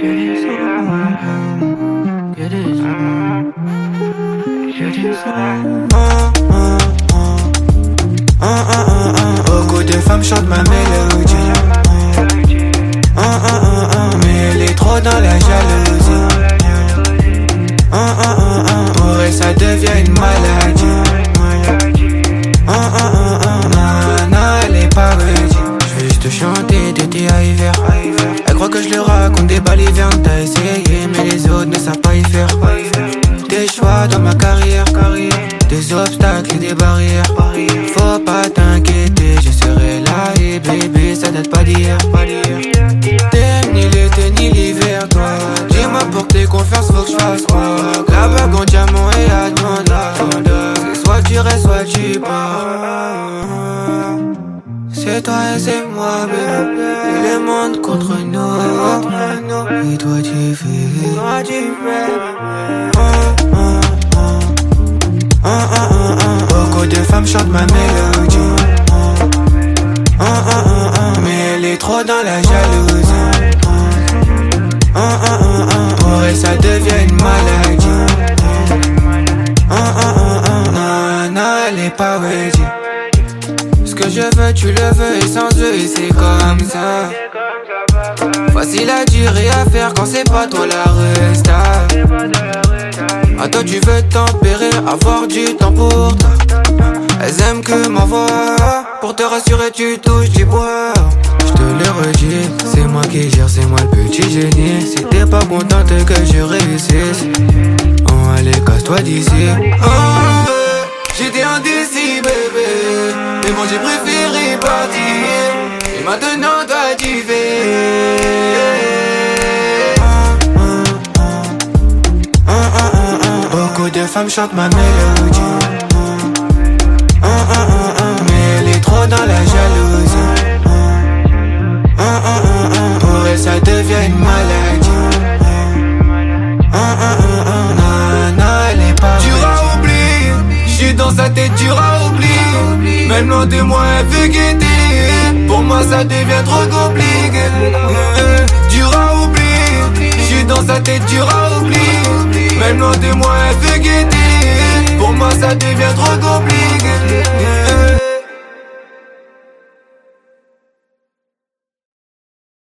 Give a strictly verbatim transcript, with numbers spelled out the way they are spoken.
Beaucoup de femmes chantent ma mélodie. Mais elle est trop dans la jalousie. Pour elle ça devient une maladie. Non, elle est pas ready. Je vais juste chanter d'été à hiver. Elle croit que je leur raconte des balivernes. T'as essayé mais les autres ne savent pas y faire. Des choix dans ma carrière, des obstacles et des barrières. Faut pas t'inquiéter, je serai là. Et bébé, ça date pas d'hier. T'aimes ni l'été ni l'hiver, toi. Dis-moi pour que t'aies confiance, faut que je fasse quoi. La bague en diamant et à ton c'est soit tu restes, soit tu pars. C'est toi et c'est moi, bébé. Et le monde contre nous. Et toi tu fais, toi tu fais. Beaucoup de femmes chantent ma mélodie. Mais elle est trop dans la jalousie. Pour elle ça devient une maladie. Non, non, elle est pas ready. Ce que je veux, tu le veux et sans eux, et c'est comme ça. Facile à dire et à faire quand c'est pas toi la resta. À toi tu veux tempérer, avoir du temps pour toi. Elles aiment que ma voix. Pour te rassurer tu touches du bois. Je te le redis, c'est moi qui gère, c'est moi le petit génie. Si t'es pas contente que je réussisse, oh allez casse-toi d'ici. Oh, j'étais indécis bébé, mais bon j'ai préféré partir. Et maintenant toi tu fais. Beaucoup de femmes chantent ma mélodie. Mais elle est trop dans la jalousie. Pour elle ça devient une maladie. Non, non, elle est pas dur à oublier. J'suis dans sa tête, dur à oublier. Même loin de moi elle veut guetter. Pour moi ça devient trop compliqué. Dur à oublier. J'suis dans sa tête, dur à oublier. Même loin de moi elle veut guetter. Pour moi ça devient trop compliqué.